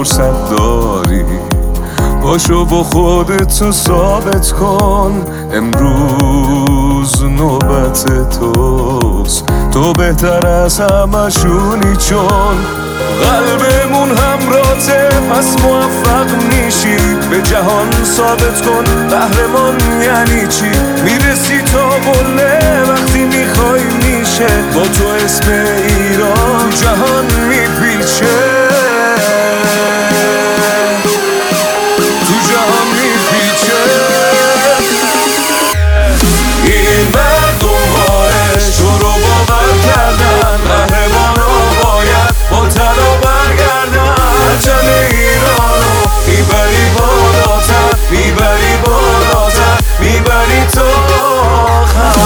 فرصت داری، پاشو با خودتو ثابت کن. امروز نوبت توست، تو بهتر از همشونی، چون قلبمون همراته. پس موفق میشی، به جهان ثابت کن قهرمان یعنی چی. میرسی تا قله وقتی میخوای میشه، با تو اسم ایران جهان میپیچه، تو جهان میپیچه. این مردم باعث تو رو باور کردن، قهرمانا باید با طلا برگردن. پرچم ایرانو میبری بالاتر، میبری بالاتر، میبری تا آخر.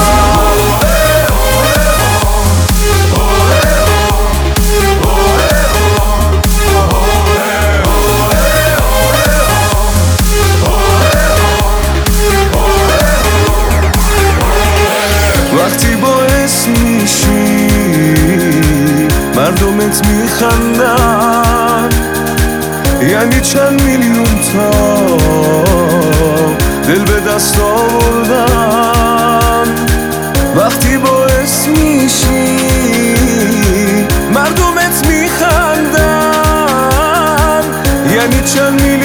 وقتی باعث میشی مردمت میخندن، یعنی چند میلیون تا دل به دست آوردن. وقتی باعث میشی مردمت میخندن، یعنی چند میلیون